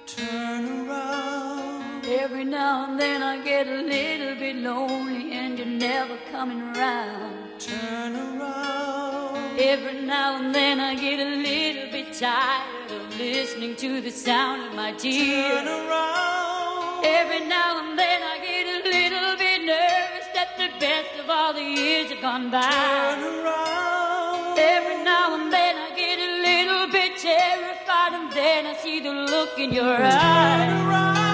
Turn around. Every now and then I get a little bit lonely and you're never coming around. Turn around. Every now and then I get a little bit tired of listening to the sound of my tears. Turn around. Every now and then I get a little bit nervous that the best of all the years have gone by. Turn around. Every now and then I get a little bit terrified, and then I see the look in your eyes. Turn around.